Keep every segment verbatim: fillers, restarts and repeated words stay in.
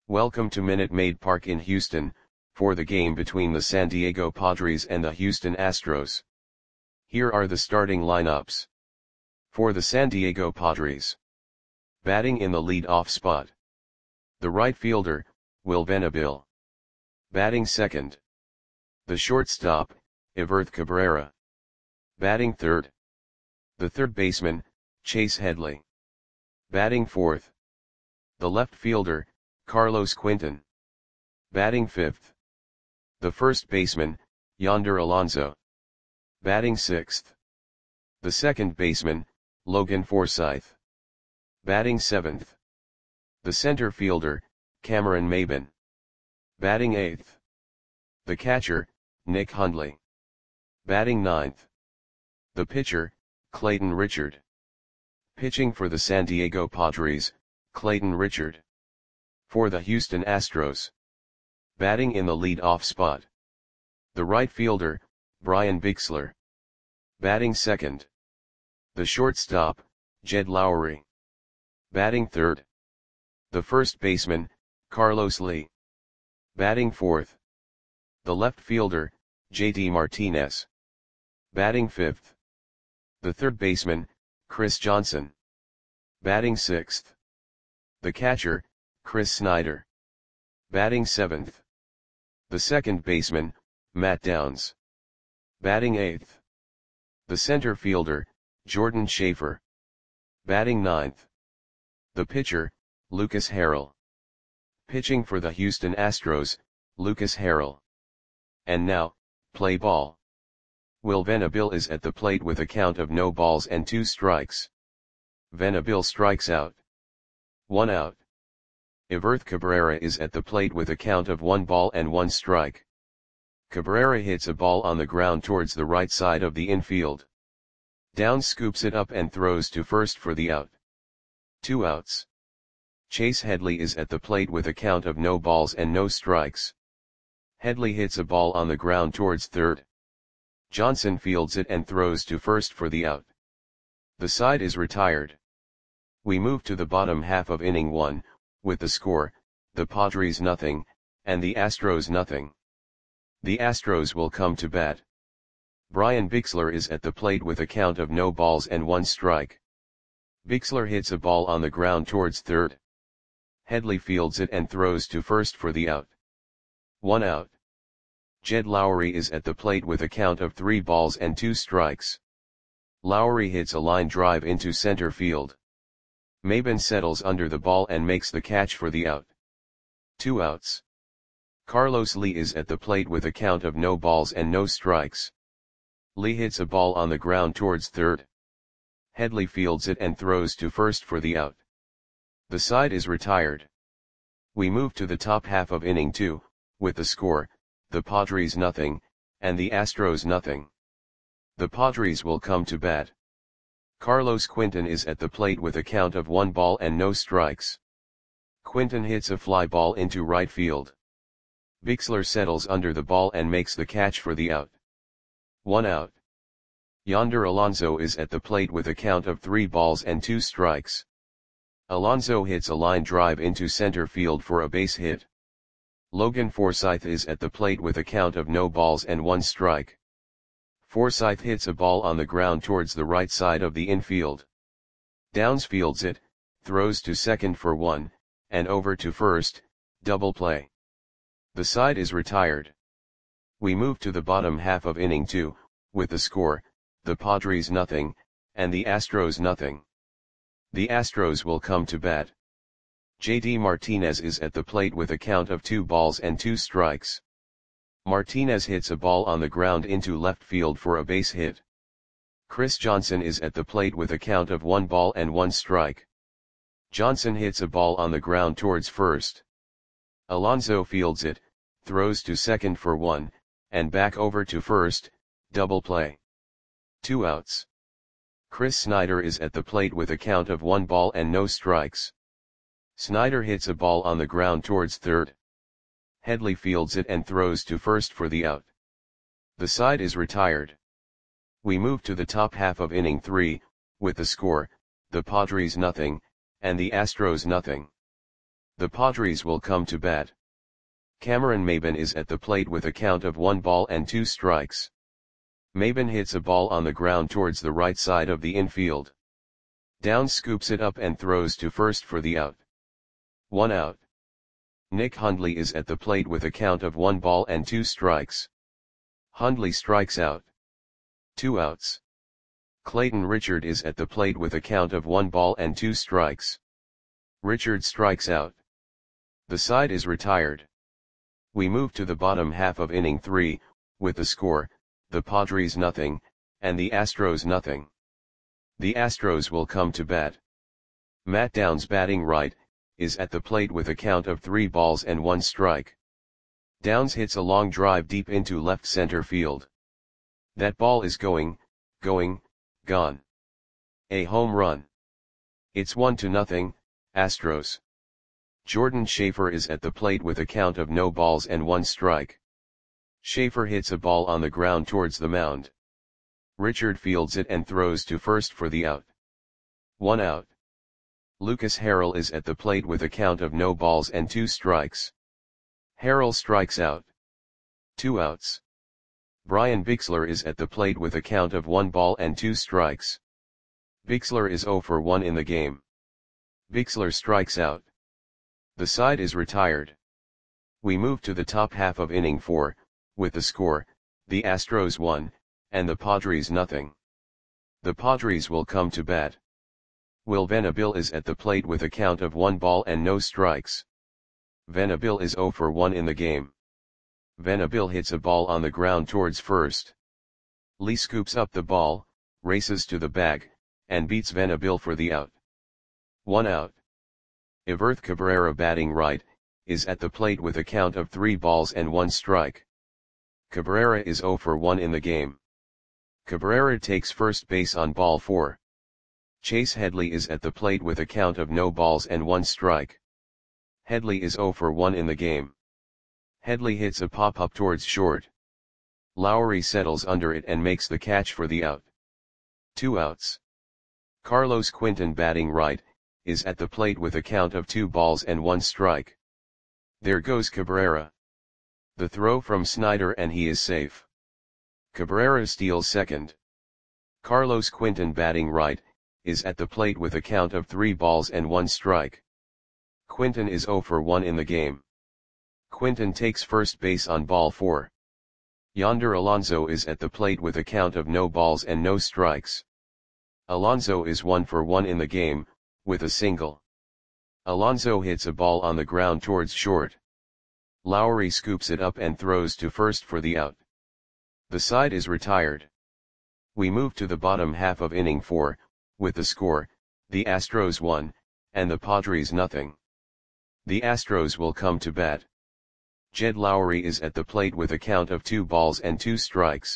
Welcome to Minute Maid Park in Houston, for the game between the San Diego Padres and the Houston Astros. Here are the starting lineups. For the San Diego Padres. Batting in the lead-off spot. The right fielder, Will Venable. Batting second. The shortstop, Everth Cabrera. Batting third. The third baseman, Chase Headley. Batting fourth. The left fielder, Carlos Quentin. Batting fifth. The first baseman, Yonder Alonso. Batting sixth. The second baseman, Logan Forsythe. Batting seventh. The center fielder, Cameron Maybin. Batting eighth. The catcher, Nick Hundley. Batting ninth. The pitcher, Clayton Richard. Pitching for the San Diego Padres, Clayton Richard. For the Houston Astros. Batting in the lead-off spot. The right fielder, Brian Bixler. Batting second. The shortstop, Jed Lowry. Batting third. The first baseman, Carlos Lee. Batting fourth. The left fielder, J D Martinez. Batting fifth. The third baseman, Chris Johnson. Batting sixth. The catcher, Chris Snyder. Batting seventh. The second baseman, Matt Downs. Batting eighth. The center fielder, Jordan Schaefer. Batting ninth. The pitcher, Lucas Harrell. Pitching for the Houston Astros, Lucas Harrell. And now, play ball. Will Venable is at the plate with a count of no balls and two strikes. Venable strikes out. One out. Everth Cabrera is at the plate with a count of one ball and one strike. Cabrera hits a ball on the ground towards the right side of the infield. Downs scoops it up and throws to first for the out. Two outs. Chase Headley is at the plate with a count of no balls and no strikes. Headley hits a ball on the ground towards third. Johnson fields it and throws to first for the out. The side is retired. We move to the bottom half of inning one, with the score, the Padres nothing, and the Astros nothing. The Astros will come to bat. Brian Bixler is at the plate with a count of no balls and one strike. Bixler hits a ball on the ground towards third. Headley fields it and throws to first for the out. One out. Jed Lowry is at the plate with a count of three balls and two strikes. Lowry hits a line drive into center field. Maybin settles under the ball and makes the catch for the out. Two outs. Carlos Lee is at the plate with a count of no balls and no strikes. Lee hits a ball on the ground towards third. Headley fields it and throws to first for the out. The side is retired. We move to the top half of inning two, with the score, the Padres nothing, and the Astros nothing. The Padres will come to bat. Carlos Quentin is at the plate with a count of one ball and no strikes. Quentin hits a fly ball into right field. Bixler settles under the ball and makes the catch for the out. One out. Yonder Alonso is at the plate with a count of three balls and two strikes. Alonso hits a line drive into center field for a base hit. Logan Forsythe is at the plate with a count of no balls and one strike. Forsythe hits a ball on the ground towards the right side of the infield. Downs fields it, throws to second for one, and over to first, double play. The side is retired. We move to the bottom half of inning two, with the score, the Padres nothing, and the Astros nothing. The Astros will come to bat. J D Martinez is at the plate with a count of two balls and two strikes. Martinez hits a ball on the ground into left field for a base hit. Chris Johnson is at the plate with a count of one ball and one strike. Johnson hits a ball on the ground towards first. Alonso fields it, throws to second for one, and back over to first, double play. Two outs. Chris Snyder is at the plate with a count of one ball and no strikes. Snyder hits a ball on the ground towards third. Headley fields it and throws to first for the out. The side is retired. We move to the top half of inning three, with the score, the Padres nothing, and the Astros nothing. The Padres will come to bat. Cameron Maybin is at the plate with a count of one ball and two strikes. Maybin hits a ball on the ground towards the right side of the infield. Downs scoops it up and throws to first for the out. One out. Nick Hundley is at the plate with a count of one ball and two strikes. Hundley strikes out. Two outs. Clayton Richard is at the plate with a count of one ball and two strikes. Richard strikes out. The side is retired. We move to the bottom half of inning three, with the score, the Padres nothing, and the Astros nothing. The Astros will come to bat. Matt Downs, batting right, is at the plate with a count of three balls and one strike. Downs hits a long drive deep into left center field. That ball is going, going, gone. A home run. It's one to nothing, Astros. Jordan Schaefer is at the plate with a count of no balls and one strike. Schaefer hits a ball on the ground towards the mound. Richard fields it and throws to first for the out. One out. Lucas Harrell is at the plate with a count of no balls and two strikes. Harrell strikes out. Two outs. Brian Bixler is at the plate with a count of one ball and two strikes. Bixler is zero for one in the game. Bixler strikes out. The side is retired. We move to the top half of inning four, with the score, the Astros one, and the Padres nothing. The Padres will come to bat. Will Venable is at the plate with a count of one ball and no strikes. Venable is zero for one in the game. Venable hits a ball on the ground towards first. Lee scoops up the ball, races to the bag, and beats Venable for the out. One out. Everth Cabrera, batting right, is at the plate with a count of three balls and one strike. Cabrera is zero for one in the game. Cabrera takes first base on ball four. Chase Headley is at the plate with a count of no balls and one strike. Headley is zero for one in the game. Headley hits a pop-up towards short. Lowry settles under it and makes the catch for the out. Two outs. Carlos Quinton, batting right, is at the plate with a count of two balls and one strike. There goes Cabrera. The throw from Snyder and he is safe. Cabrera steals second. Carlos Quinton, batting right, is at the plate with a count of three balls and one strike. Quinton is zero for one in the game. Quinton takes first base on ball four. Yonder Alonso is at the plate with a count of no balls and no strikes. Alonso is one for one in the game, with a single. Alonso hits a ball on the ground towards short. Lowry scoops it up and throws to first for the out. The side is retired. We move to the bottom half of inning four, with the score, the Astros one, and the Padres nothing. The Astros will come to bat. Jed Lowry is at the plate with a count of two balls and two strikes.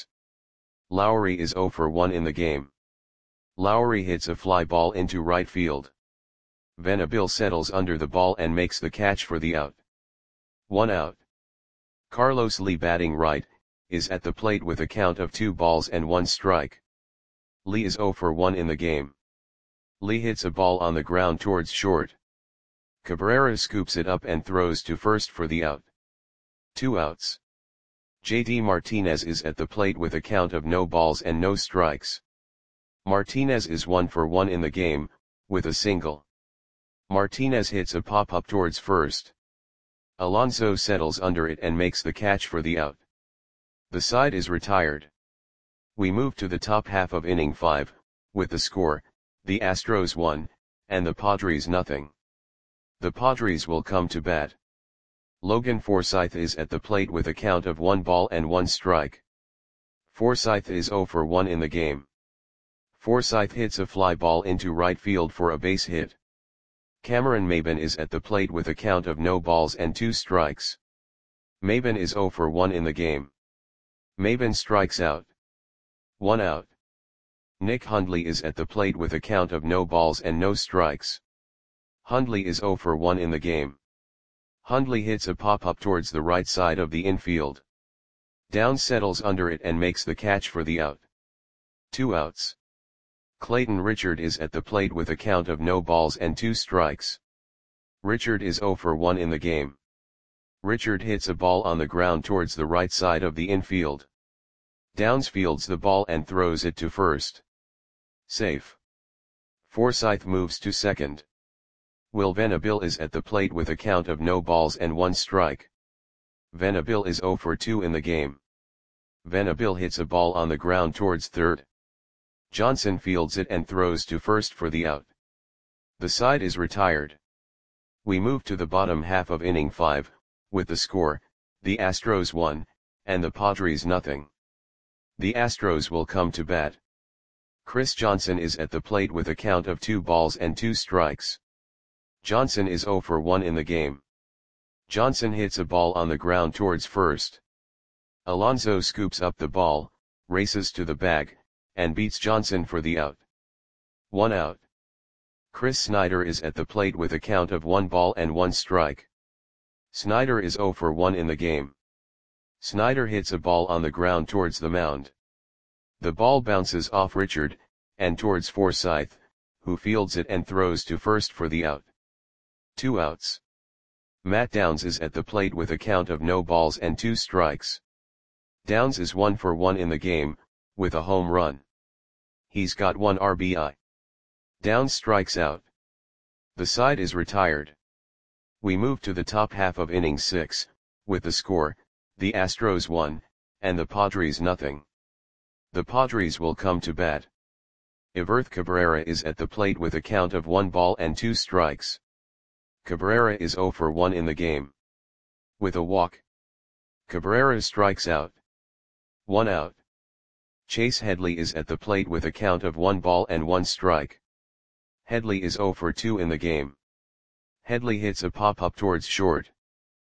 Lowry is zero for one in the game. Lowry hits a fly ball into right field. Venable settles under the ball and makes the catch for the out. One out. Carlos Lee, batting right, is at the plate with a count of two balls and one strike. Lee is zero for one in the game. Lee hits a ball on the ground towards short. Cabrera scoops it up and throws to first for the out. Two outs. J D Martinez is at the plate with a count of no balls and no strikes. Martinez is one for one in the game, with a single. Martinez hits a pop-up towards first. Alonso settles under it and makes the catch for the out. The side is retired. We move to the top half of inning five, with the score, the Astros one, and the Padres nothing. The Padres will come to bat. Logan Forsythe is at the plate with a count of one ball and one strike. Forsythe is zero for one in the game. Forsythe hits a fly ball into right field for a base hit. Cameron Maybin is at the plate with a count of no balls and two strikes. Maybin is zero for one in the game. Maybin strikes out. One out. Nick Hundley is at the plate with a count of no balls and no strikes. Hundley is zero for one in the game. Hundley hits a pop-up towards the right side of the infield. Downs settles under it and makes the catch for the out. Two outs. Clayton Richard is at the plate with a count of no balls and two strikes. Richard is zero for one in the game. Richard hits a ball on the ground towards the right side of the infield. Downs fields the ball and throws it to first. Safe. Forsyth moves to second. Will Venable is at the plate with a count of no balls and one strike. Venable is zero for two in the game. Venable hits a ball on the ground towards third. Johnson fields it and throws to first for the out. The side is retired. We move to the bottom half of inning five, with the score, the Astros one, and the Padres nothing. The Astros will come to bat. Chris Johnson is at the plate with a count of two balls and two strikes. Johnson is zero for one in the game. Johnson hits a ball on the ground towards first. Alonso scoops up the ball, races to the bag, and beats Johnson for the out. One out. Chris Snyder is at the plate with a count of one ball and one strike. Snyder is zero for one in the game. Snyder hits a ball on the ground towards the mound. The ball bounces off Richard, and towards Forsyth, who fields it and throws to first for the out. Two outs. Matt Downs is at the plate with a count of no balls and two strikes. Downs is one for one in the game, with a home run. He's got one R B I. Downs strikes out. The side is retired. We move to the top half of inning six, with the score, the Astros one, and the Padres nothing. The Padres will come to bat. Everth Cabrera is at the plate with a count of one ball and two strikes. Cabrera is zero for one in the game. With a walk. Cabrera strikes out. One out. Chase Headley is at the plate with a count of one ball and one strike. Headley is zero for two in the game. Headley hits a pop-up towards short.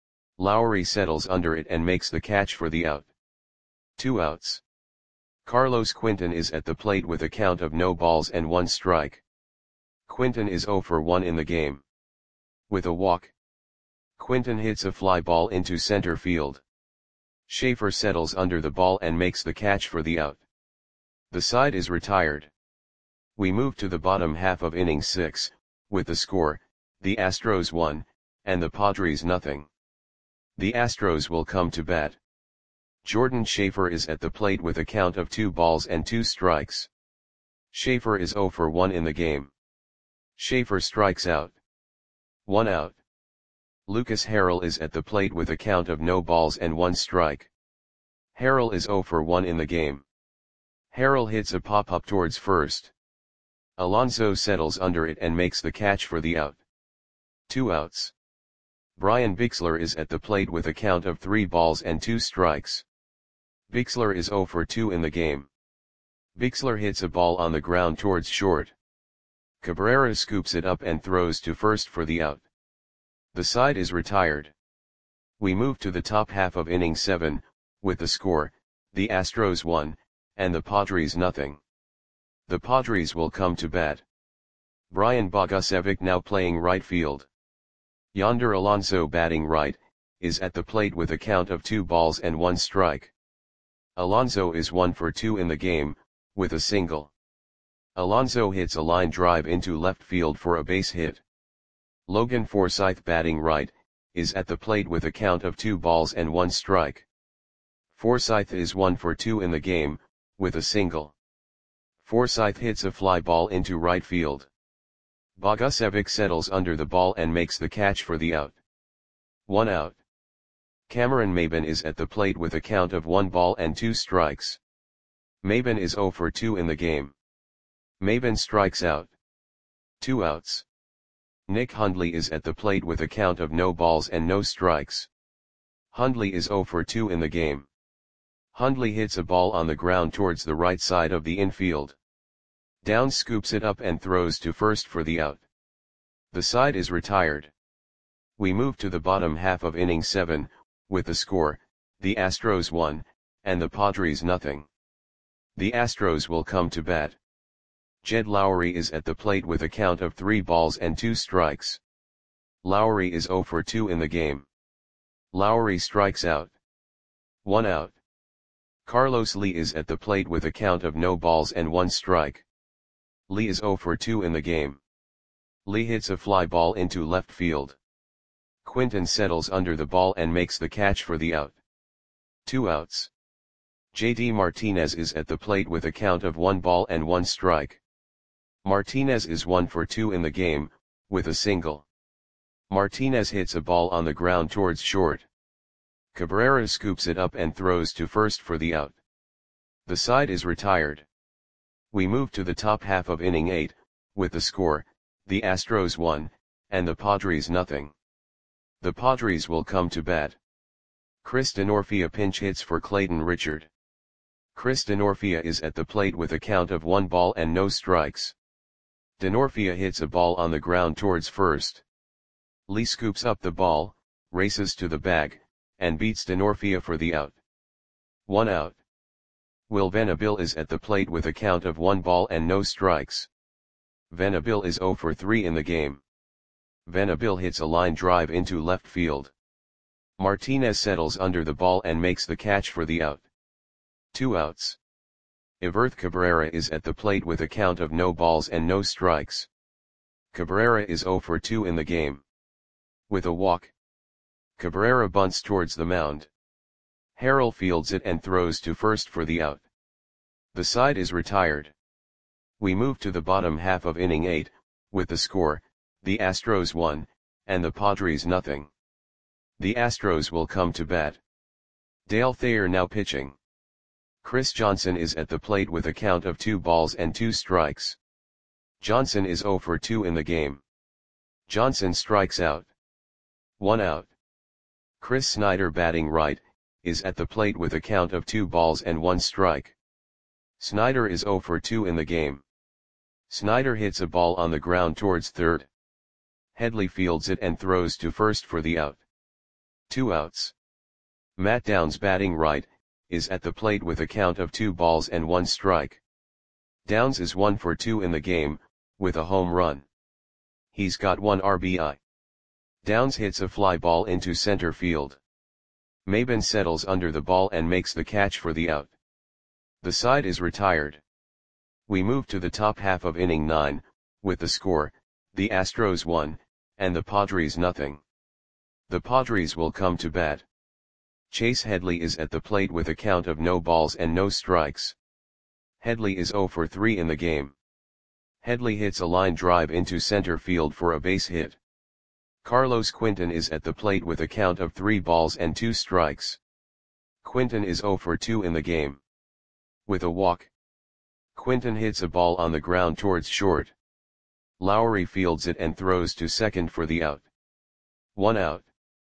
Lowry settles under it and makes the catch for the out. Two outs. Carlos Quinton is at the plate with a count of no balls and one strike. Quinton is zero for one in the game. With a walk. Quinton hits a fly ball into center field. Schaefer settles under the ball and makes the catch for the out. The side is retired. We move to the bottom half of inning six, with the score, the Astros one, and the Padres nothing. The Astros will come to bat. Jordan Schaefer is at the plate with a count of two balls and two strikes. Schaefer is zero for one in the game. Schaefer strikes out. One out. Lucas Harrell is at the plate with a count of no balls and one strike. Harrell is zero for one in the game. Harrell hits a pop-up towards first. Alonso settles under it and makes the catch for the out. Two outs. Brian Bixler is at the plate with a count of three balls and two strikes. Bixler is zero for two in the game. Bixler hits a ball on the ground towards short. Cabrera scoops it up and throws to first for the out. The side is retired. We move to the top half of inning seven, with the score, the Astros one, and the Padres nothing. The Padres will come to bat. Brian Bogusevic now playing right field. Yonder Alonso batting right, is at the plate with a count of two balls and one strike. Alonso is one for two in the game, with a single. Alonso hits a line drive into left field for a base hit. Logan Forsythe batting right, is at the plate with a count of two balls and one strike. Forsythe is one for two in the game, with a single. Forsythe hits a fly ball into right field. Bogusevic settles under the ball and makes the catch for the out. One out. Cameron Maybin is at the plate with a count of one ball and two strikes. Maybin is zero for two in the game. Maybin strikes out. Two outs. Nick Hundley is at the plate with a count of no balls and no strikes. Hundley is zero for two in the game. Hundley hits a ball on the ground towards the right side of the infield. Downs scoops it up and throws to first for the out. The side is retired. We move to the bottom half of inning seven, with the score, the Astros one, and the Padres nothing. The Astros will come to bat. Jed Lowry is at the plate with a count of three balls and two strikes. Lowry is zero for two in the game. Lowry strikes out. One out. Carlos Lee is at the plate with a count of no balls and one strike. Lee is zero for two in the game. Lee hits a fly ball into left field. Quinton settles under the ball and makes the catch for the out. Two outs. J D Martinez is at the plate with a count of one ball and one strike. Martinez is one for two in the game, with a single. Martinez hits a ball on the ground towards short. Cabrera scoops it up and throws to first for the out. The side is retired. We move to the top half of inning eight, with the score, the Astros one, and the Padres nothing. The Padres will come to bat. Chris Denorfia pinch hits for Clayton Richard. Chris Denorfia is at the plate with a count of one ball and no strikes. Denorfia hits a ball on the ground towards first. Lee scoops up the ball, races to the bag, and beats Denorfia for the out. One out. Will Venable is at the plate with a count of one ball and no strikes. Venable is zero for three in the game. Venable hits a line drive into left field. Martinez settles under the ball and makes the catch for the out. Two outs. Everth Cabrera is at the plate with a count of no balls and no strikes. Cabrera is zero for two in the game. With a walk. Cabrera bunts towards the mound. Harrell fields it and throws to first for the out. The side is retired. We move to the bottom half of inning eight, with the score, the Astros one, and the Padres nothing. The Astros will come to bat. Dale Thayer now pitching. Chris Johnson is at the plate with a count of two balls and two strikes. Johnson is zero for two in the game. Johnson strikes out. One out. Chris Snyder batting right, is at the plate with a count of two balls and one strike. Snyder is zero for two in the game. Snyder hits a ball on the ground towards third. Headley fields it and throws to first for the out. Two outs. Matt Downs batting right, is at the plate with a count of two balls and one strike. Downs is one for two in the game, with a home run. He's got one R B I. Downs hits a fly ball into center field. Maben settles under the ball and makes the catch for the out. The side is retired. We move to the top half of inning nine, with the score, the Astros one, and the Padres nothing. The Padres will come to bat. Chase Headley is at the plate with a count of no balls and no strikes. Headley is zero for three in the game. Headley hits a line drive into center field for a base hit. Carlos Quinton is at the plate with a count of three balls and two strikes. Quinton is zero for two in the game. With a walk. Quinton hits a ball on the ground towards short. Lowry fields it and throws to second for the out. One out.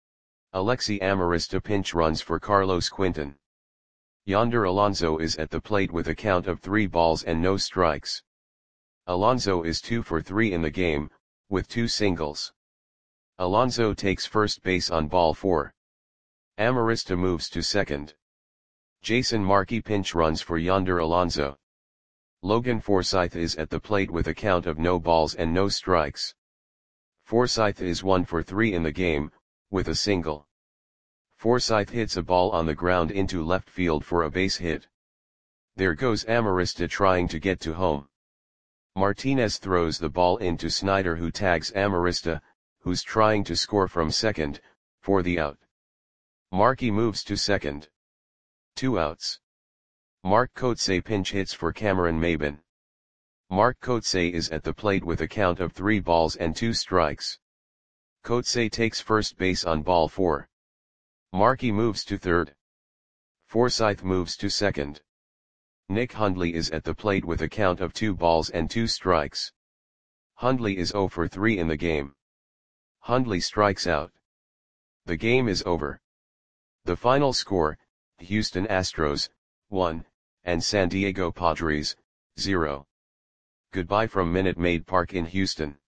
Alexi Amarista pinch runs for Carlos Quinton. Yonder Alonso is at the plate with a count of three balls and no strikes. Alonso is two for three in the game, with two singles. Alonso takes first base on ball four. Amarista moves to second. Jason Markey pinch runs for Yonder Alonso. Logan Forsythe is at the plate with a count of no balls and no strikes. Forsythe is one for three in the game, with a single. Forsythe hits a ball on the ground into left field for a base hit. There goes Amarista trying to get to home. Martinez throws the ball into Snyder, who tags Amarista, who's trying to score from second, for the out. Markey moves to second. Two outs. Mark Kotsay pinch hits for Cameron Maben. Mark Kotsay is at the plate with a count of three balls and two strikes. Kotsay takes first base on ball four. Markey moves to third. Forsythe moves to second. Nick Hundley is at the plate with a count of two balls and two strikes. Hundley is zero for three in the game. Hundley strikes out. The game is over. The final score, Houston Astros, one, and San Diego Padres, zero. Goodbye from Minute Maid Park in Houston.